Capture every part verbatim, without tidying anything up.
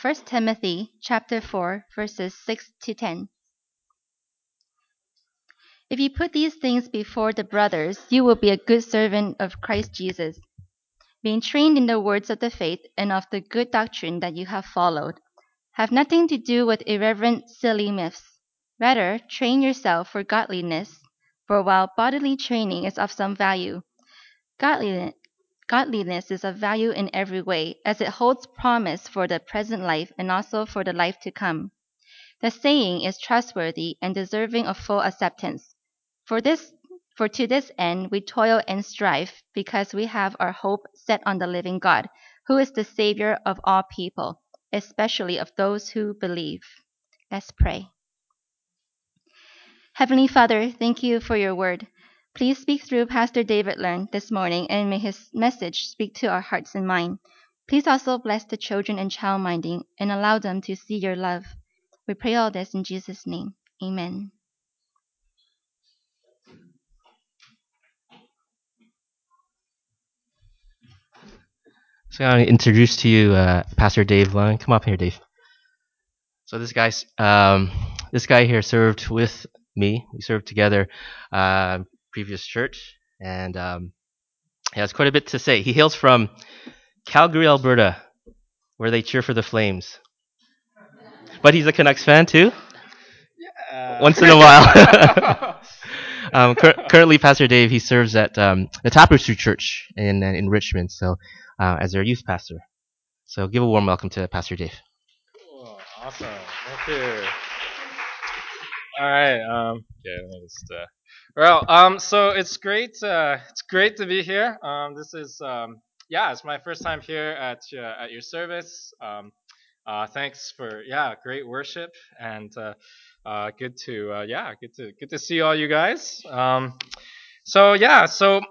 First Timothy chapter four, verses six to ten. If you put these things before the brothers, you will be a good servant of Christ Jesus, being trained in the words of the faith and of the good doctrine that you have followed. Have nothing to do with irreverent, silly myths. Rather, train yourself for godliness, for while bodily training is of some value, godliness, godliness is of value in every way, as it holds promise for the present life and also for the life to come. The saying is trustworthy and deserving of full acceptance. For this for to this end we toil and strive, because we have our hope set on the living God, who is the Savior of all people, especially of those who believe. Let's pray. Heavenly Father, thank you for your word. Please speak through Pastor David Learn this morning, and may his message speak to our hearts and mind. Please also bless the children and child minding and allow them to see your love. We pray all this in Jesus' name. Amen. So I'm going to introduce to you uh, Pastor Dave Lung. Come up here, Dave. So this guy's um, this guy here served with me. We served together uh, previous church, and um, he has quite a bit to say. He hails from Calgary, Alberta, where they cheer for the Flames. But he's a Canucks fan too. Uh, Once in a while. um, cur- currently, Pastor Dave he serves at um, the Tapestry Church in in Richmond, so uh, as their youth pastor. So give a warm welcome to Pastor Dave. cool. Awesome. Thank you. All right. Um, yeah, let me just. Uh, well, um, so it's great. Uh, it's great to be here. Um, this is um, yeah, it's my first time here at uh, at your service. Um, uh, thanks for yeah, great worship and uh, uh, good to uh, yeah, good to good to see all you guys. Um, so yeah, so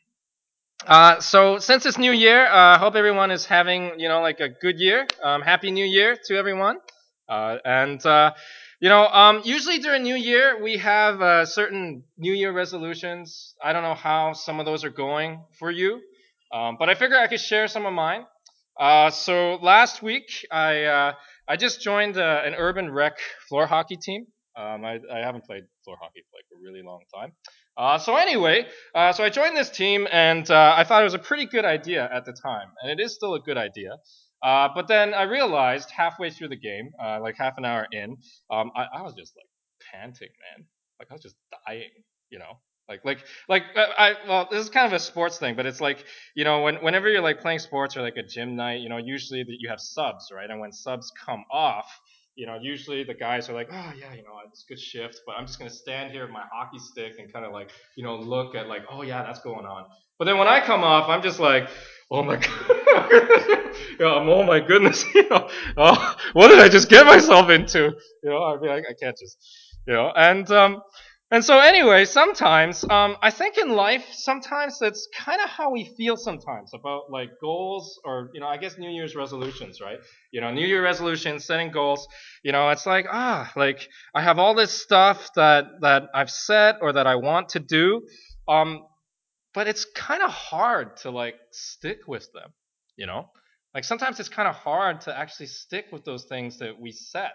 Uh, so since it's New Year, I uh, hope everyone is having, you know, like a good year. Um, Happy New Year to everyone. Uh, and, uh, you know, um, usually during New Year, we have uh, certain New Year resolutions. I don't know how some of those are going for you, um, but I figure I could share some of mine. Uh, so last week, I uh, I just joined uh, an urban rec floor hockey team. Um, I, I haven't played floor hockey for like a really long time. Uh, so anyway, uh, so I joined this team, and uh, I thought it was a pretty good idea at the time, and it is still a good idea. Uh, but then I realized halfway through the game, uh, like half an hour in, um, I, I was just like panting, man. Like I was just dying, you know. Like like like uh, I well, this is kind of a sports thing, but it's like you know when whenever you're like playing sports or like a gym night, you know, usually that you have subs, right? And when subs come off, you know, usually the guys are like, oh yeah, you know, it's a good shift, but I'm just gonna stand here with my hockey stick and kind of like, you know, look at like, oh yeah, that's going on. But then when I come off, I'm just like, oh my god, you know, I'm, oh my goodness, you know, oh, what did I just get myself into? You know, I mean, I, I can't just, you know, and um, and so anyway, sometimes um, I think in life, sometimes that's kind of how we feel sometimes about like goals or you know, I guess New Year's resolutions, right? You know, New Year resolutions, setting goals. You know, it's like ah, like I have all this stuff that that I've set or that I want to do, um, but it's kind of hard to like stick with them. You know, like sometimes it's kind of hard to actually stick with those things that we set.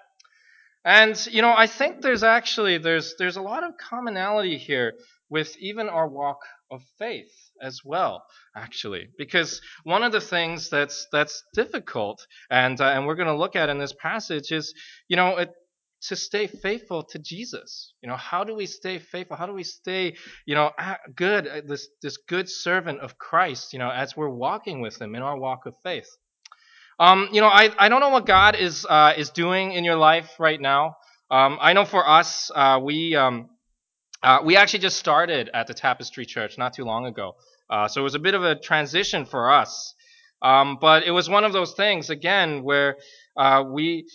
And you know, I think there's actually there's there's a lot of commonality here with even our walk of faith as well, actually, because one of the things that's that's difficult, and uh, and we're going to look at in this passage is, you know, it, to stay faithful to Jesus. You know, how do we stay faithful? How do we stay, you know, good this this good servant of Christ? You know, as we're walking with Him in our walk of faith. Um, you know, I, I don't know what God is uh, is doing in your life right now. Um, I know for us, uh, we um, uh, we actually just started at the Tapestry Church not too long ago, uh, so it was a bit of a transition for us. Um, but it was one of those things again where uh, we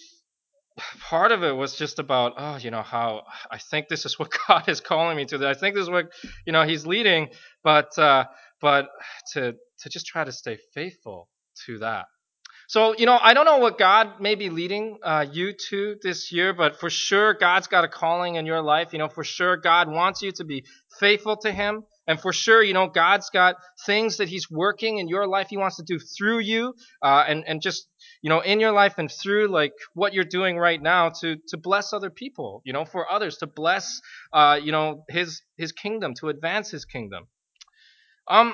part of it was just about oh you know how I think this is what God is calling me to. I think this is what you know He's leading, but uh, but to to just try to stay faithful to that. So, you know, I don't know what God may be leading uh, you to this year, but for sure, God's got a calling in your life. You know, for sure, God wants you to be faithful to Him. And for sure, you know, God's got things that He's working in your life He wants to do through you uh, and, and just, you know, in your life and through like what you're doing right now to to bless other people, you know, for others, to bless, uh, you know, his his kingdom, to advance his kingdom. Um,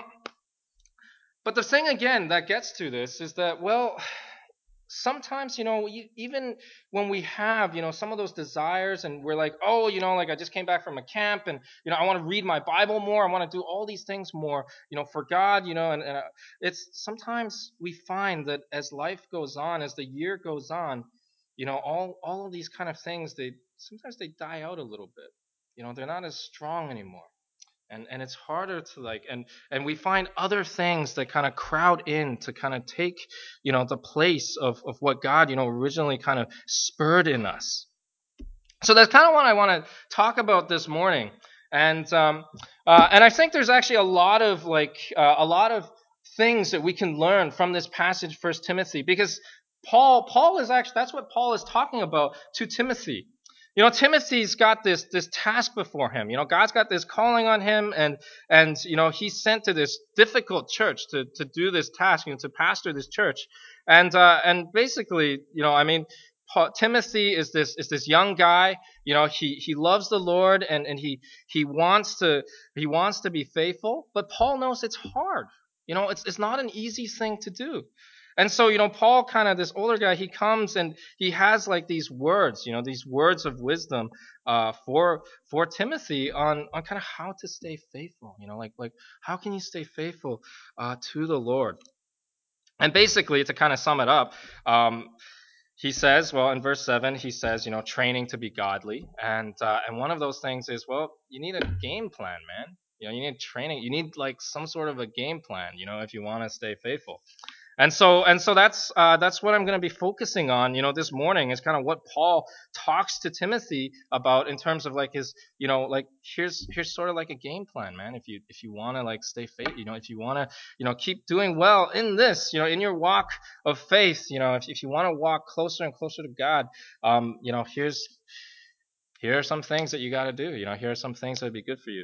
but the thing again that gets to this is that, well, sometimes, you know, you, even when we have, you know, some of those desires and we're like, oh, you know, like I just came back from a camp and, you know, I want to read my Bible more. I want to do all these things more, you know, for God, you know, and, and uh, it's sometimes we find that as life goes on, as the year goes on, you know, all, all of these kind of things, they sometimes they die out a little bit. You know, they're not as strong anymore, and and it's harder to like, and and we find other things that kind of crowd in to kind of take, you know, the place of of what God, you know, originally kind of spurred in us. So that's kind of what I want to talk about this morning. And um uh, and I think there's actually a lot of like uh, a lot of things that we can learn from this passage, First Timothy, because Paul Paul is actually, that's what Paul is talking about to Timothy. You know, Timothy's got this this task before him. You know, God's got this calling on him, and and you know, he's sent to this difficult church to to do this task, you know, to pastor this church. And uh, and basically, you know, I mean, Paul, Timothy is this is this young guy. You know, he he loves the Lord, and and he he wants to he wants to be faithful. But Paul knows it's hard. You know, it's it's not an easy thing to do. And so, you know, Paul, kind of this older guy, he comes and he has like these words, you know, these words of wisdom uh, for for Timothy on on kind of how to stay faithful. You know, like like how can you stay faithful uh, to the Lord? And basically, to kind of sum it up, um, he says, well, in verse seven, he says, you know, training to be godly, and uh, and one of those things is, well, you need a game plan, man. You know, you need training. You need like some sort of a game plan, you know, if you want to stay faithful. And so and so that's uh, that's what I'm going to be focusing on, you know, this morning, is kind of what Paul talks to Timothy about in terms of like his, you know, like here's here's sort of like a game plan, man. If you if you want to like stay faith, you know, if you want to, you know, keep doing well in this, you know, in your walk of faith, you know, if if you want to walk closer and closer to God, um, you know, here's here are some things that you got to do. You know, here are some things that'd be good for you.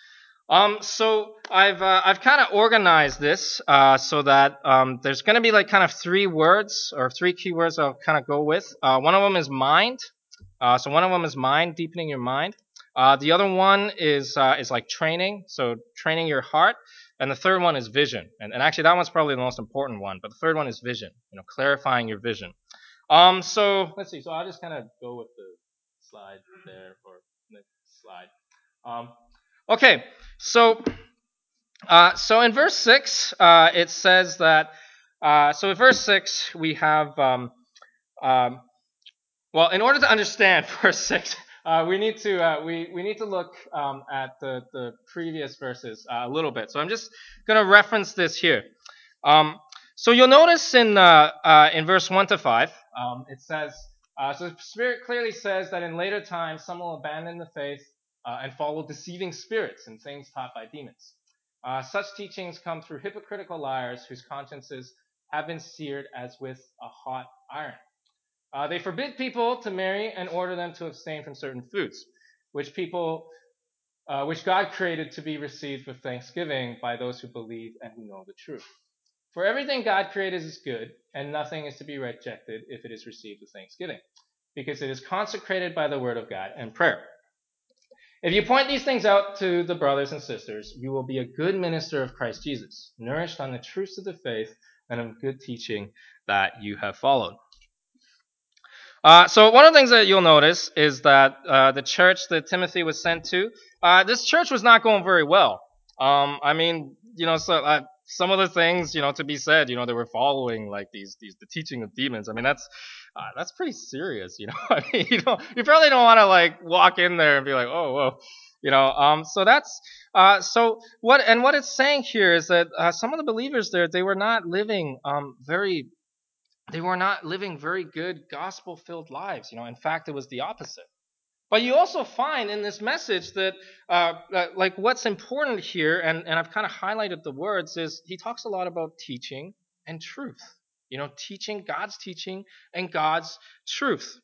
Um, so I've uh, I've kind of organized this uh, so that um, there's going to be like kind of three words or three keywords I'll kind of go with. Uh, one of them is mind. Uh, so one of them is mind, deepening your mind. Uh, the other one is uh, is like training, so training your heart. And the third one is vision. And, and actually that one's probably the most important one. But the third one is vision. You know, clarifying your vision. Um, so let's see. So I'll just kind of go with the slide there, or next slide. Um, okay, so uh, so in verse six, uh, it says that. Uh, so in verse six, we have. Um, um, well, in order to understand verse six, uh, we need to uh, we we need to look um, at the the previous verses uh, a little bit. So I'm just going to reference this here. Um, so you'll notice in uh, uh, in verse one to five, um, it says, uh, so the Spirit clearly says that in later times some will abandon the faith uh, and follow deceiving spirits and things taught by demons. Uh, such teachings come through hypocritical liars whose consciences have been seared as with a hot iron. Uh, they forbid people to marry and order them to abstain from certain foods, which people, uh, which God created to be received with thanksgiving by those who believe and who know the truth. For everything God created is good, and nothing is to be rejected if it is received with thanksgiving, because it is consecrated by the word of God and prayer. If you point these things out to the brothers and sisters, you will be a good minister of Christ Jesus, nourished on the truths of the faith and of good teaching that you have followed. Uh, so one of the things that you'll notice is that uh, the church that Timothy was sent to, uh, this church was not going very well. Um, I mean, you know, so uh, some of the things, you know, to be said, you know, they were following like these, these the teaching of demons. I mean, that's uh, that's pretty serious, you know. I mean, you know, you probably don't want to like walk in there and be like, oh, whoa, you know. Um, so that's uh, so what, and what it's saying here is that uh, some of the believers there, they were not living um very they were not living very good gospel filled lives. You know, in fact, it was the opposite. But you also find in this message that, uh, uh, like, what's important here, and, and I've kind of highlighted the words, is he talks a lot about teaching and truth. You know, teaching, God's teaching and God's truth.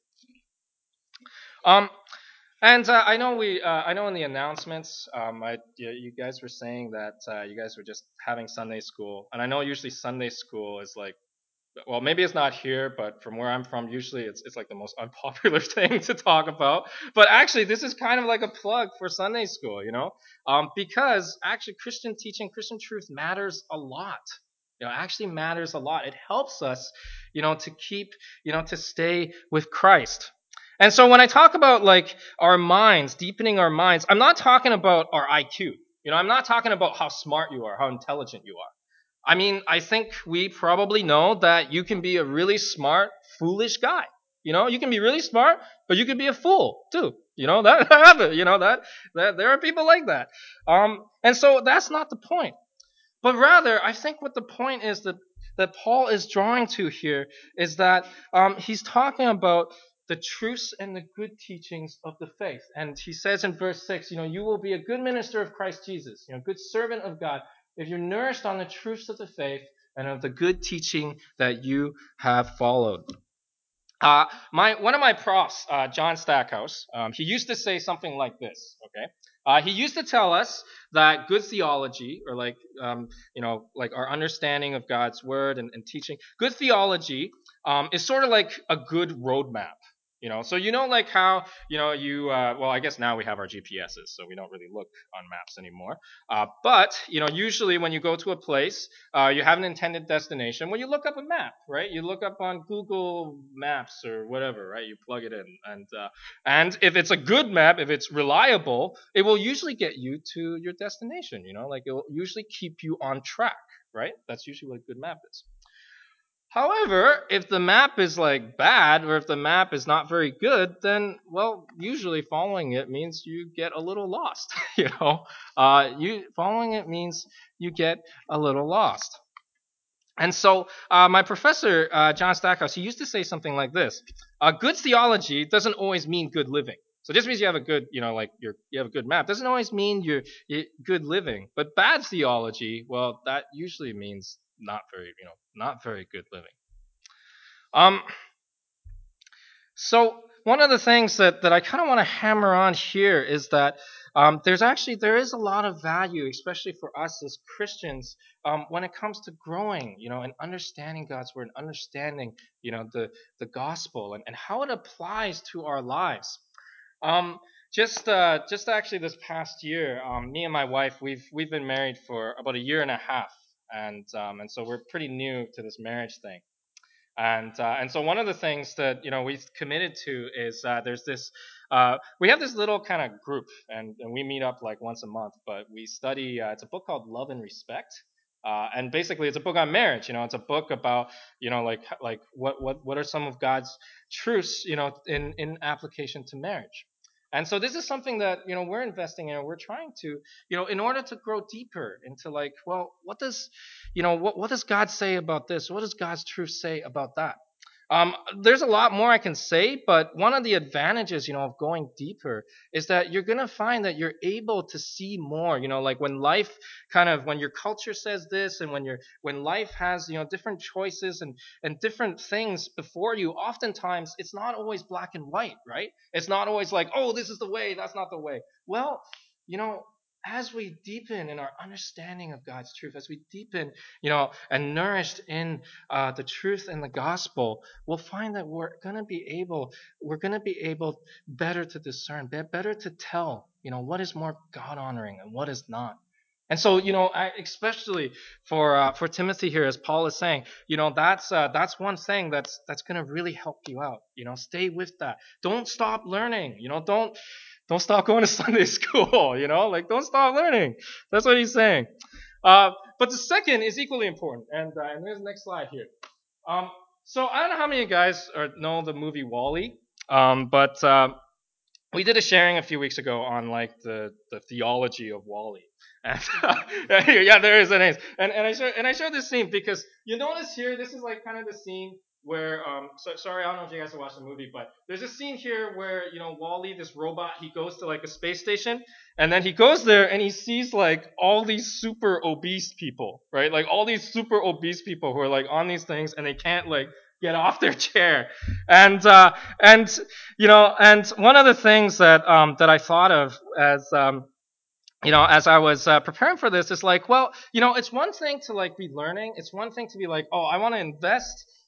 Um, and uh, I know we, uh, I know in the announcements, um, I, you, you guys were saying that uh, you guys were just having Sunday school, and I know usually Sunday school is like well, maybe it's not here, but from where I'm from, usually it's it's like the most unpopular thing to talk about. But actually, this is kind of like a plug for Sunday school, you know, um, because actually Christian teaching, Christian truth matters a lot. You know, actually matters a lot. It helps us, you know, to keep, you know, to stay with Christ. And so when I talk about like our minds, deepening our minds, I'm not talking about our I Q. You know, I'm not talking about how smart you are, how intelligent you are. I mean, I think we probably know that you can be a really smart, foolish guy. You know, you can be really smart, but you can be a fool too. You know that happens. You know that that there are people like that. Um, and so that's not the point. But rather, I think what the point is that that Paul is drawing to here is that um, he's talking about the truths and the good teachings of the faith. And he says in verse six, you know, you will be a good minister of Christ Jesus, you know, good servant of God, if you're nourished on the truths of the faith and of the good teaching that you have followed. Uh, my one of my profs, uh, John Stackhouse, um, he used to say something like this. Okay, uh, he used to tell us that good theology, or like um, you know, like our understanding of God's word and, and teaching, good theology um, is sort of like a good roadmap. You know, so you know, like how you know you uh, well, I guess now we have our G P S's, so we don't really look on maps anymore. Uh, but you know, usually when you go to a place, uh, you have an intended destination. Well, you look up a map, right? You look up on Google Maps or whatever, right? You plug it in, and uh, and if it's a good map, if it's reliable, it will usually get you to your destination. You know, like it will usually keep you on track, right? That's usually what a good map is. However, if the map is like bad or if the map is not very good, then well, usually following it means you get a little lost. you know, uh, you following it means you get a little lost. And so, uh, my professor, uh, John Stackhouse, he used to say something like this: uh, "Good theology doesn't always mean good living." So just because you have a good, you know, like you're, you have a good map, doesn't always mean you're, you're good living. But bad theology, well, that usually means not very, you know, not very good living. Um, so one of the things that, that I kind of want to hammer on here is that um, there's actually there is a lot of value, especially for us as Christians, um, when it comes to growing, you know, and understanding God's word, and understanding, you know, the the gospel and, and how it applies to our lives. Um, just uh, just actually this past year, um, me and my wife we've we've been married for about a year and a half, and um, and so we're pretty new to this marriage thing. And uh, and so one of the things that you know we've committed to is uh, there's this uh, we have this little kind of group, and, and we meet up like once a month, but we study. Uh, it's a book called Love and Respect. Uh, and basically, it's a book on marriage. You know, it's a book about you know like like what what what are some of God's truths you know in in application to marriage. And so this is something that you know we're investing in. We're trying to you know in order to grow deeper into like well what does you know, what, what does God say about this? What does God's truth say about that? Um, there's a lot more I can say, but one of the advantages, you know, of going deeper is that you're gonna find that you're able to see more. You know, like when life kind of when your culture says this, and when you're when life has you know different choices and and different things before you. Oftentimes, it's not always black and white, right? It's not always like, oh, this is the way, that's not the way. Well, you know, as we deepen in our understanding of God's truth, as we deepen, you know, and nourished in uh, the truth and the gospel, we'll find that we're gonna be able, we're gonna be able better to discern, better to tell, you know, what is more God honoring and what is not. And so, you know, I, especially for uh, for Timothy here, as Paul is saying, you know, that's uh, that's one thing that's that's gonna really help you out. You know, stay with that. Don't stop learning. You know, don't don't stop going to Sunday school. You know, like don't stop learning. That's what he's saying. Uh, but the second is equally important, and uh, and there's the next slide here. Um, so I don't know how many of you guys are, know the movie WALL-E, um, but uh, we did a sharing a few weeks ago on like the, the theology of WALL-E. And uh, yeah, there is an ace. And and I show and I showed this scene because you notice here this is like kind of the scene where um so, sorry I don't know if you guys have watched the movie, but there's a scene here where you know WALL-E, this robot, he goes to like a space station, and then he goes there and he sees like all these super obese people, right? Like all these super obese people who are like on these things and they can't like get off their chair. And uh and you know, and one of the things that um, that I thought of as um, you know, as I was uh, preparing for this is like, well, you know, it's one thing to like be learning. It's one thing to be like, oh, I want to invest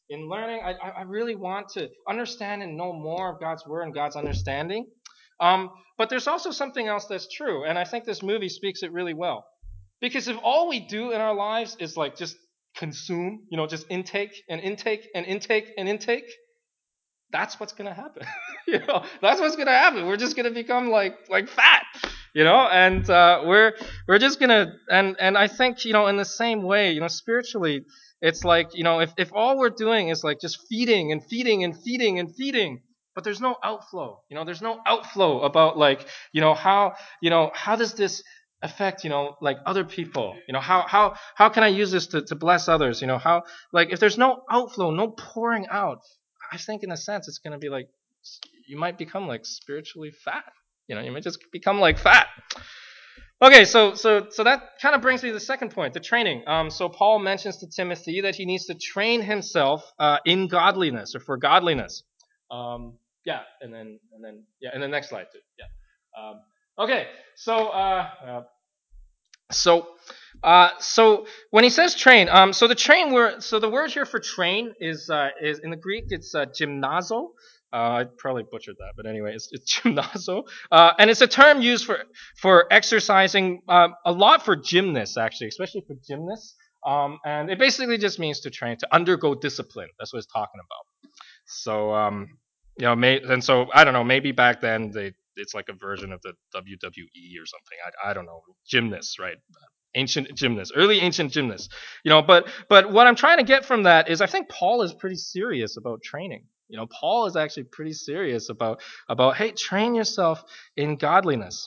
in learning. I, I really want to understand and know more of God's word and God's understanding. Um, but there's also something else that's true, and I think this movie speaks it really well. Because if all we do in our lives is like just consume, you know, just intake and intake and intake and intake, that's what's gonna happen. you know, that's what's gonna happen. We're just gonna become like like fat, you know, and uh, we're we're just gonna and and I think you know in the same way, you know, spiritually, it's like you know if if all we're doing is like just feeding and feeding and feeding and feeding, but there's no outflow, you know, there's no outflow about like you know how you know how does this affect you know like other people, you know how how how can I use this to, to bless others, you know how like if there's no outflow, no pouring out, I think in a sense it's going to be like you might become like spiritually fat. You know, you might just become like fat. Okay, so so so that kind of brings me to the second point, the training. Um, so Paul mentions to Timothy that he needs to train himself uh, in godliness or for godliness. Um, yeah, and then and then yeah, and the next slide too. Yeah. Um, okay, so uh, uh, so, uh, so when he says train, um, so the train word, so the word here for train is uh, is in the Greek, it's uh, gymnazo. Uh, I probably butchered that, but anyway, it's, it's gymnazo, uh, and it's a term used for for exercising um, a lot for gymnasts actually, especially for gymnasts. Um, and it basically just means to train, to undergo discipline. That's what it's talking about. So, um, you know, may, and so I don't know. Maybe back then they it's like a version of the W W E or something. I, I don't know. Gymnasts, right? Ancient gymnasts, early ancient gymnasts. You know, but but what I'm trying to get from that is I think Paul is pretty serious about training. You know, Paul is actually pretty serious about about hey, train yourself in godliness.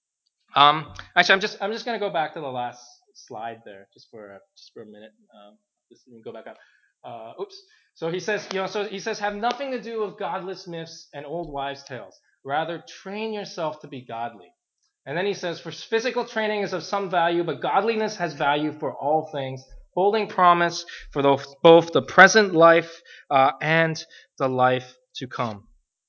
Um, actually, I'm just I'm just gonna go back to the last slide there, just for a, just for a minute. Um, just let me go back up. Uh, oops. So he says, you know, so he says, have nothing to do with godless myths and old wives' tales. Rather, train yourself to be godly. And then he says, for physical training is of some value, but godliness has value for all things, holding promise for the, both the present life uh, and the life to come.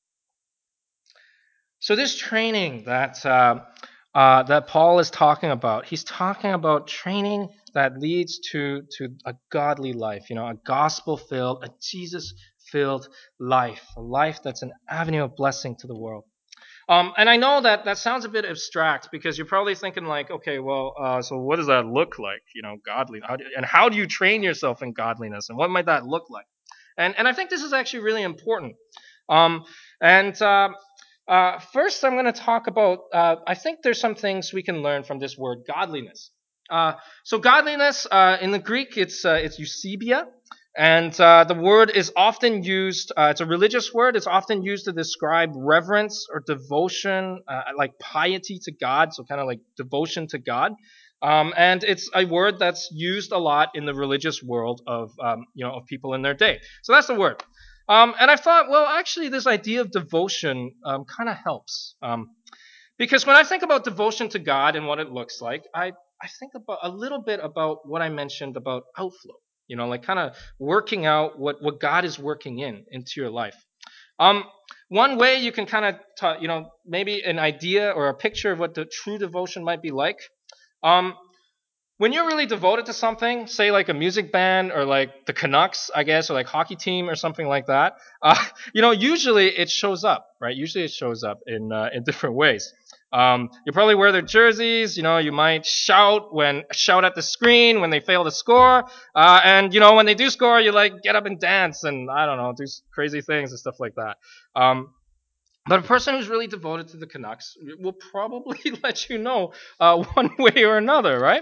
So this training that uh, uh, that Paul is talking about, he's talking about training that leads to to a godly life, you know, a gospel-filled, a Jesus-filled life, a life that's an avenue of blessing to the world. Um, and I know that that sounds a bit abstract because you're probably thinking like, okay, well, uh, so what does that look like? You know, godly, how do, and how do you train yourself in godliness, and what might that look like? And and I think this is actually really important. Um, and uh, uh, first, I'm going to talk about. Uh, I think there's some things we can learn from this word godliness. Uh, so godliness uh, in the Greek, it's uh, it's eusebia, and uh, the word is often used. Uh, it's a religious word. It's often used to describe reverence or devotion, uh, like piety to God. So kind of like devotion to God. Um, and it's a word that's used a lot in the religious world of um, you know of people in their day. So that's the word. Um, and I thought, well, actually, this idea of devotion um, kind of helps. Um, because when I think about devotion to God and what it looks like, I, I think about a little bit about what I mentioned about outflow. You know, like kind of working out what, what God is working in into your life. Um, one way you can kind of, ta- you know, maybe an idea or a picture of what the true devotion might be like. Um, when you're really devoted to something, say like a music band or like the Canucks, I guess, or like hockey team or something like that, uh, you know, usually it shows up, right? Usually it shows up in uh, in different ways. Um, you probably wear their jerseys. You know, you might shout when shout at the screen when they fail to score, uh, and you know when they do score, you like get up and dance and I don't know, do crazy things and stuff like that. Um, but a person who's really devoted to the Canucks will probably let you know uh, one way or another, right?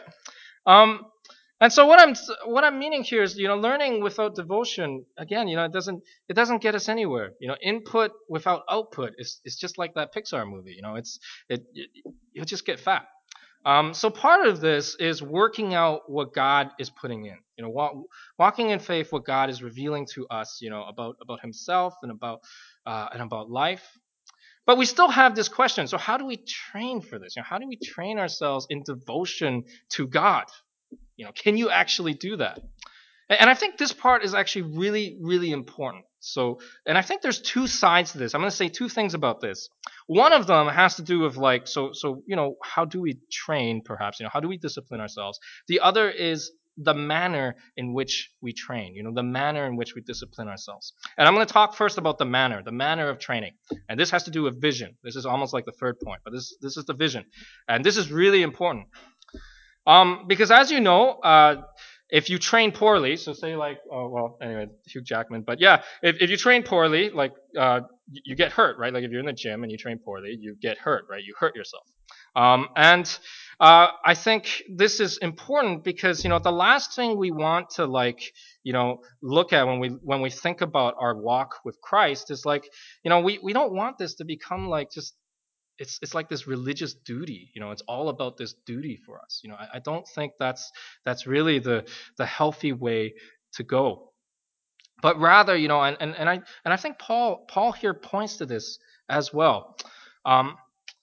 Um, and so what I'm what I'm meaning here is, you know, learning without devotion, again, you know, it doesn't it doesn't get us anywhere. You know, input without output is is just like that Pixar movie. You know, it's it, it you'll just get fat. Um, so part of this is working out what God is putting in. You know, walk, walking in faith, what God is revealing to us. You know, about about Himself and about uh, and about life. But we still have this question. So how do we train for this? You know, how do we train ourselves in devotion to God? You know, can you actually do that? And I think this part is actually really, really important. So, and I think there's two sides to this. I'm going to say two things about this. One of them has to do with like, so, so, you know, how do we train perhaps? You know, how do we discipline ourselves? The other is the manner in which we train, you know, the manner in which we discipline ourselves. And I'm going to talk first about the manner, the manner of training. And this has to do with vision. This is almost like the third point, but this this is the vision. And this is really important. Um, because as you know, uh, if you train poorly, so say like, oh, well, anyway, Hugh Jackman, but yeah, if, if you train poorly, like, uh, you get hurt, right? Like if you're in the gym and you train poorly, you get hurt, right? You hurt yourself. Um, and, uh, I think this is important because, you know, the last thing we want to like, you know, look at when we, when we think about our walk with Christ is like, you know, we, we don't want this to become like just it's it's like this religious duty, you know. It's all about this duty for us, you know. I, I don't think that's that's really the the healthy way to go, but rather, you know, and, and, and I and I think Paul Paul here points to this as well. Um,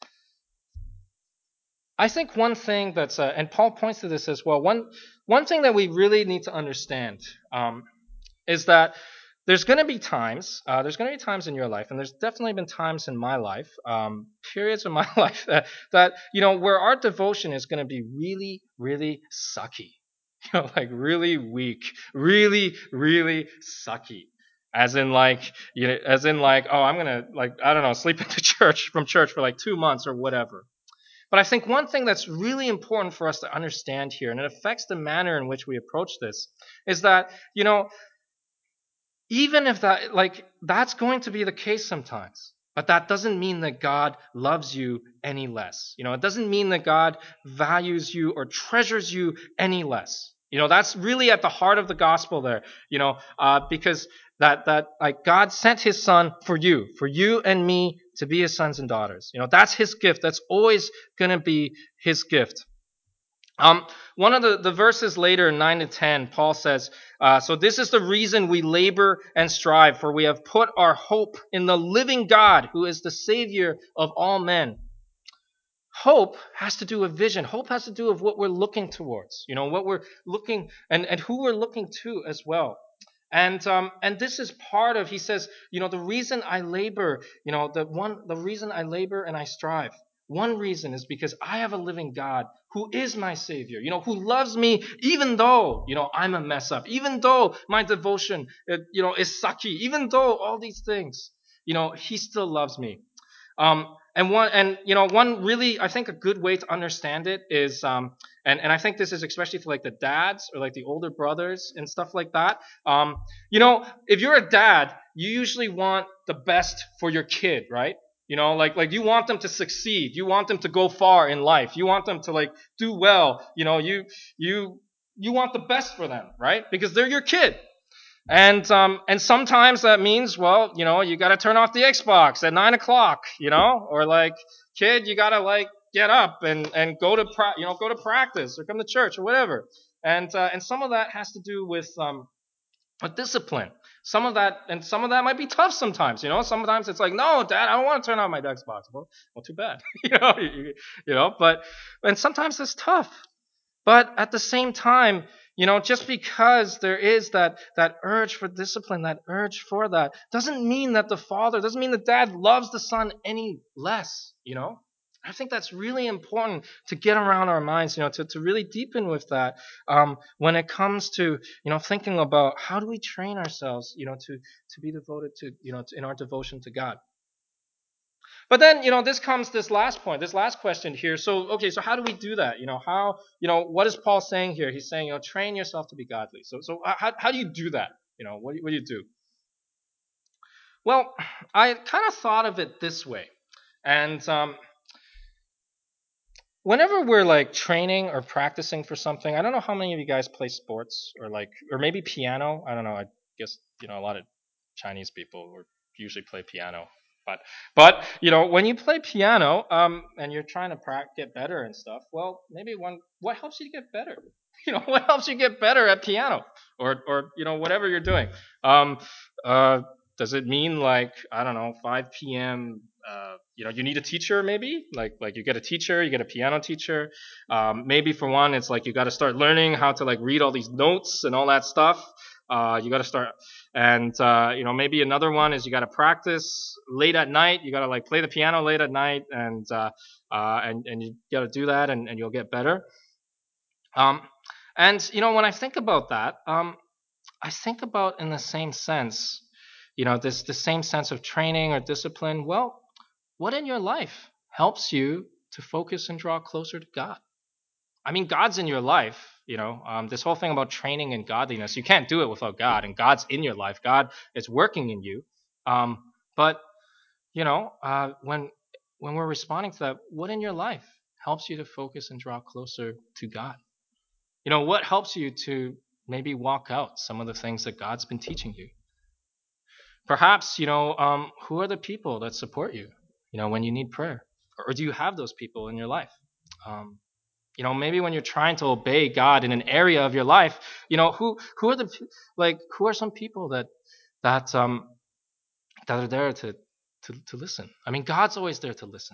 I think one thing that's uh, and Paul points to this as well. One one thing that we really need to understand um, is that there's going to be times, uh, there's going to be times in your life, and there's definitely been times in my life, um, periods in my life that, that, you know, where our devotion is going to be really, really sucky, you know, like really weak, really, really sucky. As in like, you know, as in like, oh, I'm going to like, I don't know, sleep in the church from church for like two months or whatever. But I think one thing that's really important for us to understand here, and it affects the manner in which we approach this, is that, you know, even if that, like, that's going to be the case sometimes, but that doesn't mean that God loves you any less. You know, it doesn't mean that God values you or treasures you any less. You know, that's really at the heart of the gospel there, you know, uh, because that, that, like, God sent his son for you, for you and me to be his sons and daughters. You know, that's his gift. That's always going to be his gift. Um, one of the, the verses later, nine to ten, Paul says, uh, so this is the reason we labor and strive, for we have put our hope in the living God, who is the Savior of all men. Hope has to do with vision. Hope has to do with what we're looking towards, you know, what we're looking and, and who we're looking to as well. And um, and this is part of, he says, you know, the reason I labor, you know, the one the reason I labor and I strive. One reason is because I have a living God who is my Savior, you know, who loves me even though, you know, I'm a mess up, even though my devotion, uh, you know, is sucky, even though all these things, you know, he still loves me. Um, and one, and you know, one really, I think a good way to understand it is, um, and and I think this is especially for like the dads or like the older brothers and stuff like that. Um, you know, if you're a dad, you usually want the best for your kid, right? You know, like like you want them to succeed, you want them to go far in life, you want them to like do well. You know, you you you want the best for them, right? Because they're your kid. And um, and sometimes that means, well, you know, you got to turn off the Xbox at nine o'clock, you know, or like, kid, you got to like get up and, and go to pra- you know go to practice or come to church or whatever. And uh, and some of that has to do with um, with discipline. Some of that and some of that might be tough sometimes, you know. Sometimes it's like, no, Dad, I don't want to turn on my Xbox. Well, well, too bad, you know, you, you know. But and sometimes it's tough. But at the same time, you know, just because there is that, that urge for discipline, that urge for that, doesn't mean that the father, doesn't mean that dad loves the son any less, you know? I think that's really important to get around our minds, you know, to, to really deepen with that um, when it comes to, you know, thinking about how do we train ourselves, you know, to, to be devoted to, you know, to, in our devotion to God. But then, you know, this comes this last point, this last question here. So, okay, so how do we do that? You know, how, you know, what is Paul saying here? He's saying, you know, train yourself to be godly. So, so how, how do you do that? You know, what do you, what do you do? Well, I kind of thought of it this way. And um, whenever we're like training or practicing for something, I don't know how many of you guys play sports or like, or maybe piano. I don't know. I guess, you know, a lot of Chinese people or usually play piano. But but you know, when you play piano, um, and you're trying to pra- get better and stuff, well, maybe one what helps you to get better? You know, what helps you get better at piano or or you know whatever you're doing? Um, uh, does it mean like I don't know five p m. Uh, you know, you need a teacher maybe like like you get a teacher, you get a piano teacher. Um, maybe for one, it's like you got to start learning how to like read all these notes and all that stuff. Uh, you got to start and, uh, you know, maybe another one is you got to practice late at night. You got to like play the piano late at night and, uh, uh, and, and you got to do that and, and you'll get better. Um, And you know, when I think about that, um, I think about in the same sense, you know, this the same sense of training or discipline. Well, what in your life helps you to focus and draw closer to God? I mean, God's in your life. You know, um, this whole thing about training and godliness, you can't do it without God, and God's in your life. God is working in you. Um, but you know, uh, when when we're responding to that, what in your life helps you to focus and draw closer to God? You know, what helps you to maybe walk out some of the things that God's been teaching you? Perhaps, you know, um, who are the people that support you, you know, when you need prayer? Or do you have those people in your life? Um, you know, maybe when you're trying to obey God in an area of your life, you know, who who are the like who are some people that that um that are there to to to listen? I mean, God's always there to listen.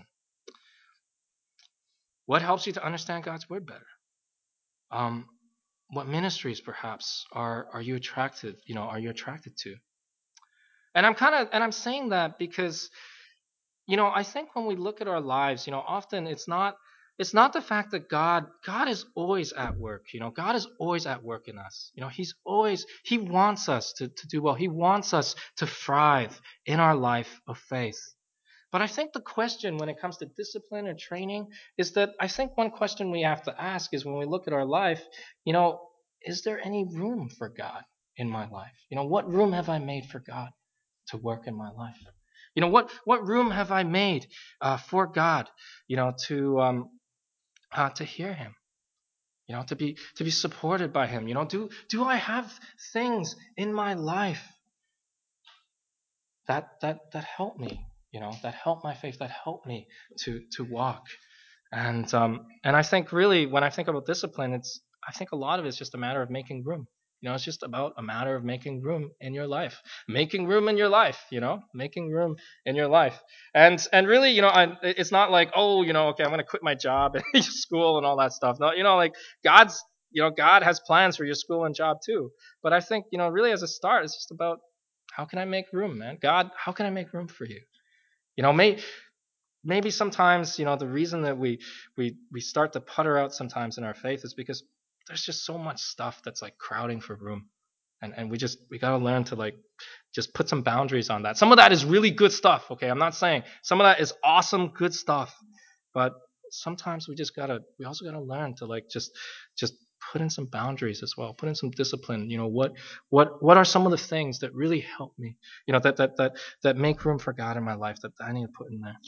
What helps you to understand God's word better? Um, what ministries perhaps are are you attracted, you know, are you attracted to? And I'm kind of and I'm saying that because you know, I think when we look at our lives, you know, often it's not it's not the fact that God God is always at work. You know, God is always at work in us. You know, He's always He wants us to, to do well. He wants us to thrive in our life of faith. But I think the question when it comes to discipline or training is that I think one question we have to ask is when we look at our life, you know, is there any room for God in my life? You know, what room have I made for God to work in my life? You know, what what room have I made uh, for God? You know, to um, uh, to hear Him. You know, to be to be supported by Him. You know, do do I have things in my life that that that help me? You know, that help my faith, that help me to to walk. And um, and I think really when I think about discipline, it's I think a lot of it's just a matter of making room. You know, it's just about a matter of making room in your life, making room in your life. You know, making room in your life. And and really, you know, I, it's not like oh, you know, okay, I'm going to quit my job and school and all that stuff. No, you know, like God's, you know, God has plans for your school and job too. But I think you know, really as a start, it's just about how can I make room, man? God, how can I make room for you? You know, may, maybe sometimes you know the reason that we we we start to putter out sometimes in our faith is because there's just so much stuff that's like crowding for room, and and we just we got to learn to like just put some boundaries on that. Some of that is really good stuff, okay? I'm not saying some of that is awesome good stuff, but sometimes we just gotta we also gotta learn to like just just put in some boundaries as well, put in some discipline. You know, what what what are some of the things that really help me, you know, that that that that make room for God in my life that I need to put in there.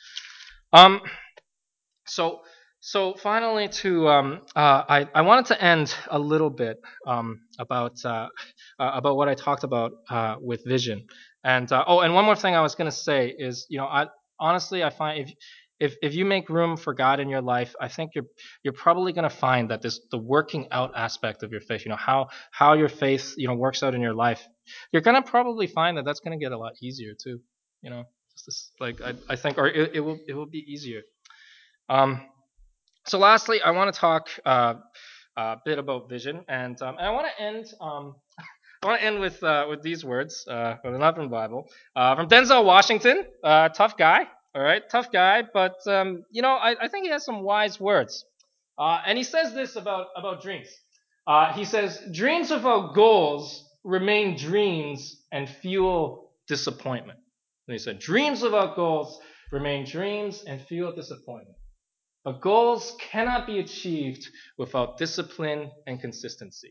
um so so finally to um uh, I I wanted to end a little bit um about uh, uh about what I talked about uh with vision. And uh, oh, and one more thing I was going to say is, you know, I honestly I find if if if you make room for God in your life, I think you're you're probably going to find that this the working out aspect of your faith, you know, how how your faith, you know, works out in your life. You're going to probably find that that's going to get a lot easier too, you know. Just this, like I I think or it, it will it will be easier. Um so lastly, I want to talk uh, a bit about vision, and, um, and I want to end. Um, I want to end with uh, with these words, uh, they're not from the Bible, uh, from Denzel Washington. Uh, tough guy, all right, tough guy, but um, you know, I, I think he has some wise words. Uh, and he says this about about dreams. Uh, he says, "Dreams without goals remain dreams and fuel disappointment." And he said, "Dreams without goals remain dreams and fuel disappointment. But goals cannot be achieved without discipline and consistency."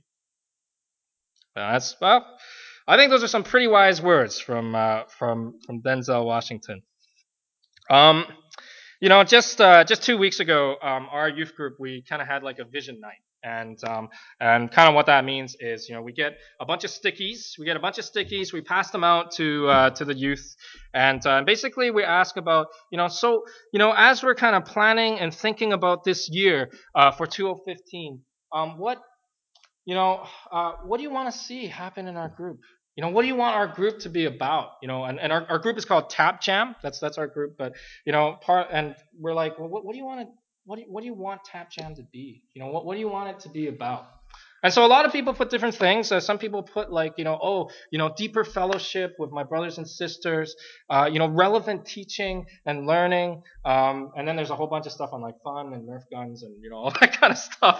Uh, that's well, I think those are some pretty wise words from uh, from from Denzel Washington. Um, you know, just uh, just two weeks ago, um, our youth group we kind of had like a vision night, and um, and kind of what that means is, you know, we get a bunch of stickies, we get a bunch of stickies, we pass them out to uh, to the youth, and uh, basically we ask about, you know, so you know, as we're kind of planning and thinking about this year uh, for two thousand fifteen, um, what you know, uh, what do you want to see happen in our group? You know, what do you want our group to be about? You know, and, and our, our group is called Tap Jam. That's that's our group. But you know, part and we're like, well, what, what do you want to what do you, what do you want Tap Jam to be? You know, what what do you want it to be about? And so a lot of people put different things. Uh, some people put like, you know, oh, you know, deeper fellowship with my brothers and sisters, uh, you know, relevant teaching and learning. Um, and then there's a whole bunch of stuff on like fun and Nerf guns and, you know, all that kind of stuff.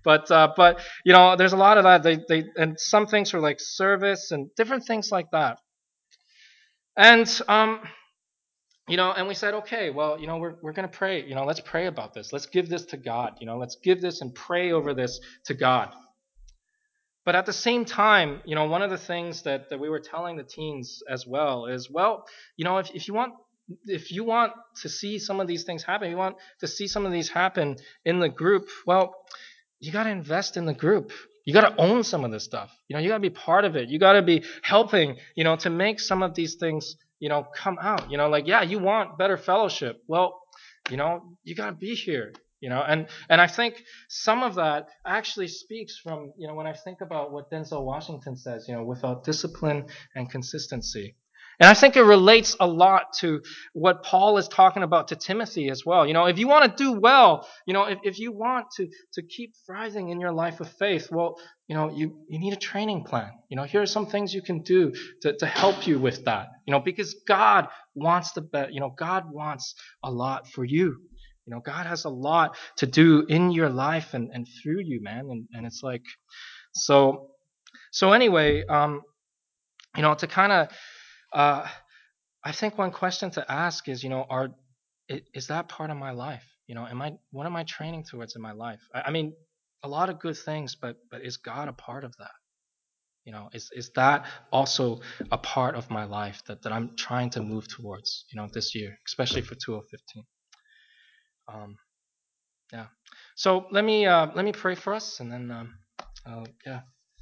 but uh, but you know, there's a lot of that. They they and some things are like service and different things like that. And um, you know, and we said, okay, well, you know, we're we're gonna pray. You know, let's pray about this. Let's give this to God. You know, let's give this and pray over this to God. But at the same time, you know, one of the things that, that we were telling the teens as well is, well, you know, if, if you want if you want to see some of these things happen, you want to see some of these happen in the group, well, you got to invest in the group. You got to own some of this stuff. You know, you got to be part of it. You got to be helping, you know, to make some of these things, you know, come out. You know, like, yeah, you want better fellowship. Well, you know, you got to be here. You know, and and I think some of that actually speaks from, you know, when I think about what Denzel Washington says, you know, without discipline and consistency. And I think it relates a lot to what Paul is talking about to Timothy as well. You know, if you want to do well, you know, if, if you want to, to keep thriving in your life of faith, well, you know, you, you need a training plan. You know, here are some things you can do to, to help you with that. You know, because God wants the best, you know, God wants a lot for you. You know, God has a lot to do in your life and, and through you, man. And, and it's like, so, so anyway, um, you know, to kind of, uh, I think one question to ask is, you know, are is that part of my life? You know, am I what am I training towards in my life? I, I mean, a lot of good things, but but is God a part of that? You know, is is that also a part of my life that, that I'm trying to move towards? You know, this year, especially for two thousand fifteen. Um, yeah. So let me uh, let me pray for us, and then um, uh, yeah.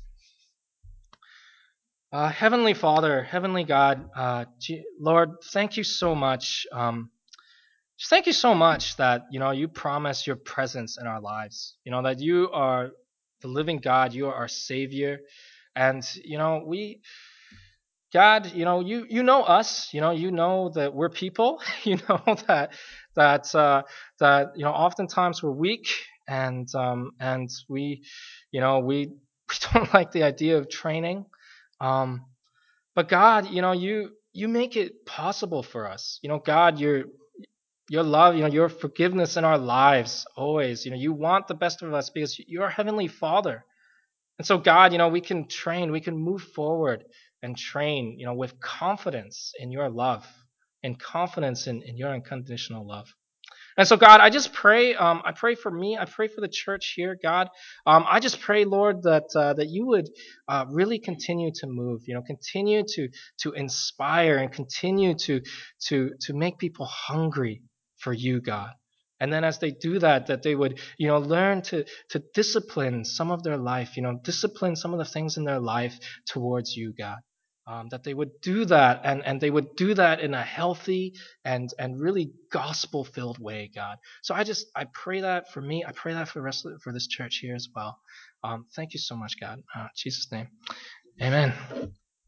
Uh, Heavenly Father, Heavenly God, uh, Lord, thank you so much. Um, Just thank you so much that, you know, you promise your presence in our lives. You know, that you are the living God, you are our Savior. And, you know, we God, you know, you you know us, you know, you know that we're people, you know that that uh that, you know, oftentimes we're weak and um and we, you know, we we don't like the idea of training. Um but God, you know, you you make it possible for us. You know, God, you're your love, you know, your forgiveness in our lives always. You know, you want the best of us because you're our Heavenly Father. And so, God, you know, we can train, we can move forward and train, you know, with confidence in your love and confidence in, in your unconditional love. And so, God, I just pray. Um, I pray for me. I pray for the church here, God. Um, I just pray, Lord, that uh, that you would uh, really continue to move. You know, continue to to inspire and continue to to to make people hungry for you, God. And then as they do that, that they would, you know, learn to to discipline some of their life. You know, discipline some of the things in their life towards you, God. Um, that they would do that, and, and they would do that in a healthy and and really gospel filled way, God. So I just I pray that for me. I pray that for the rest of for this church here as well. Um, thank you so much, God. Uh, in Jesus' name, Amen.